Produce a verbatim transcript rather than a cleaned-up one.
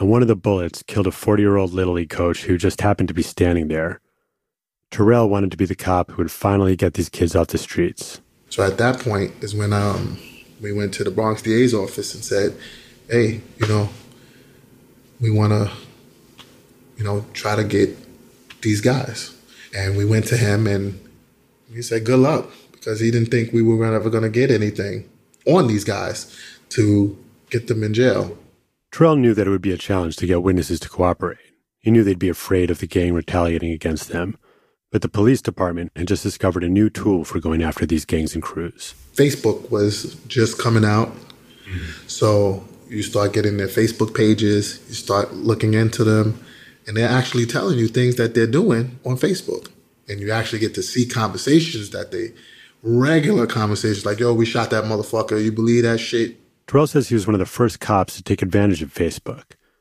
and one of the bullets killed a forty-year-old Little League coach who just happened to be standing there. Terrell wanted to be the cop who would finally get these kids off the streets. So at that point is when um, we went to the Bronx D A's office and said, hey, you know, we want to, you know, try to get these guys. And we went to him and he said, good luck, because he didn't think we were ever going to get anything on these guys to get them in jail. Terrell knew that it would be a challenge to get witnesses to cooperate. He knew they'd be afraid of the gang retaliating against them. But the police department had just discovered a new tool for going after these gangs and crews. Facebook was just coming out. Mm-hmm. So you start getting their Facebook pages, you start looking into them, and they're actually telling you things that they're doing on Facebook. And you actually get to see conversations that they, regular conversations, like, yo, we shot that motherfucker, you believe that shit? Terrell says he was one of the first cops to take advantage of Facebook.